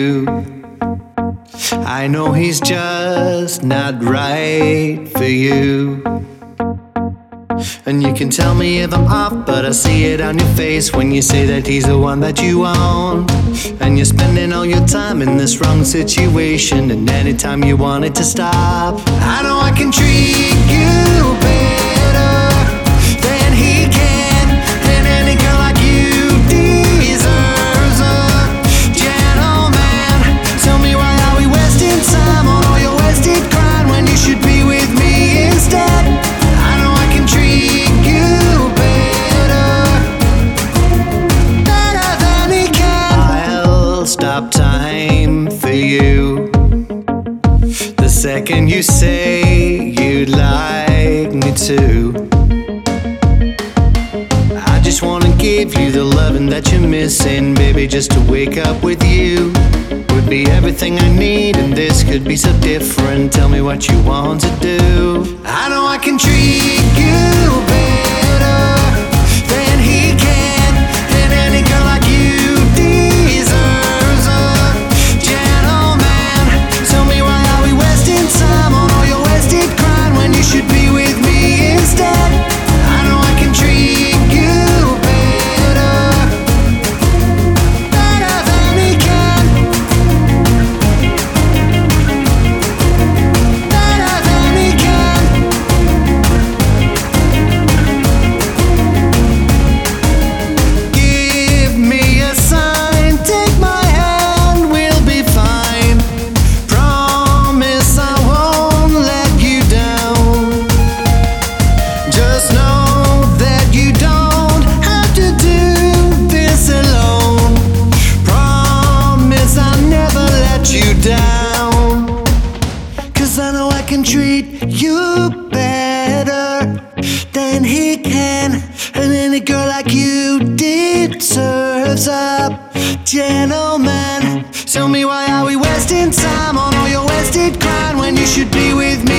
you. I know he's just not right for you. And you can tell me if I'm off, but I see it on your face when you say that he's the one that you want. And you're spending all your time in this wrong situation, and anytime you want it to stop. I know I can treat you better than he can, and any girl like you deserves a gentleman. Tell me, why are we wasting time on all your wasted crying when you should be with me instead? I know I can treat you better than he can. I'll stop time for you the second you say you'd like me to. I just wanna give you the loving that you're missing, baby. Just to wake up with you would be everything I need, and this could be so different. Tell me what you want to do. I know I can treat you better than he can, and any girl like you deserves a gentleman. Tell me, why are we wasting time on all your wasted crying when you should be with me instead? I know I can treat you better than he can, better than he can. Give me a sign, take my hand, we'll be fine. Promise I won't let you down. Just know that you don't have to do this alone. Promise I'll never let you down. 'Cause I know I can treat you better than he can, and any girl like you deserves a gentleman. Tell me, why are we wasting time on all your wasted crying when you should be with me